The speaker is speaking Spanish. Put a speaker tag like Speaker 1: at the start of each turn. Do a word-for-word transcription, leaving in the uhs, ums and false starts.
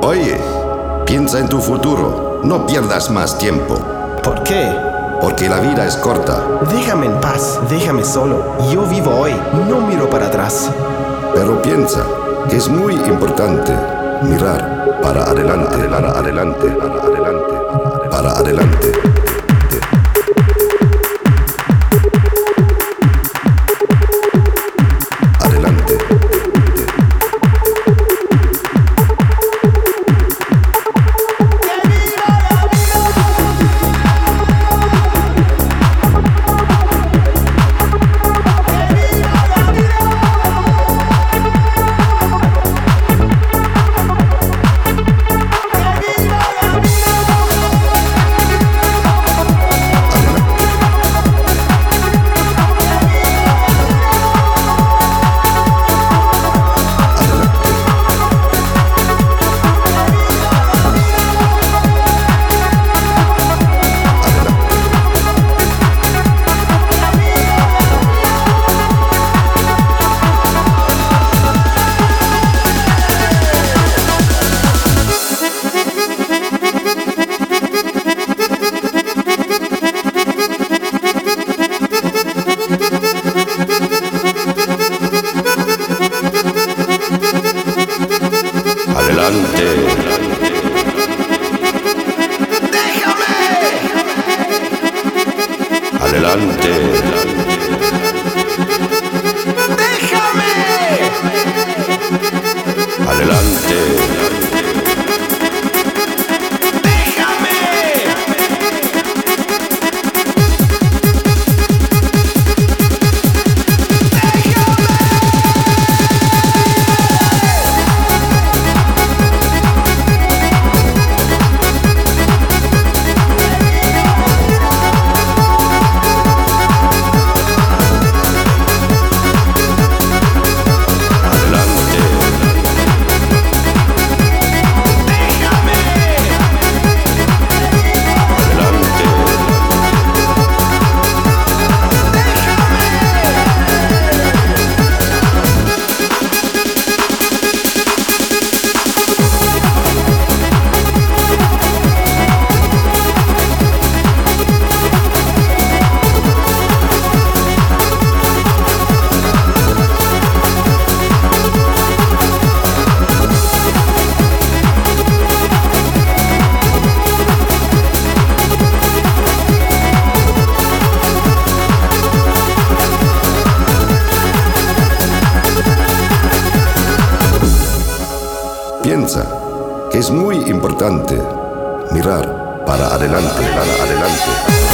Speaker 1: Oye, piensa en tu futuro. No pierdas más tiempo.
Speaker 2: ¿Por qué?
Speaker 1: Porque la vida es corta.
Speaker 2: Déjame en paz, déjame solo. Yo vivo hoy, no miro para atrás.
Speaker 1: Pero piensa que es muy importante mirar para adelante, para adelante, para adelante, para adelante. Adelante. Adelante.
Speaker 2: ¡Déjame!
Speaker 1: Adelante.
Speaker 2: ¡Déjame!
Speaker 1: Piensa que es muy importante mirar para adelante, para adelante.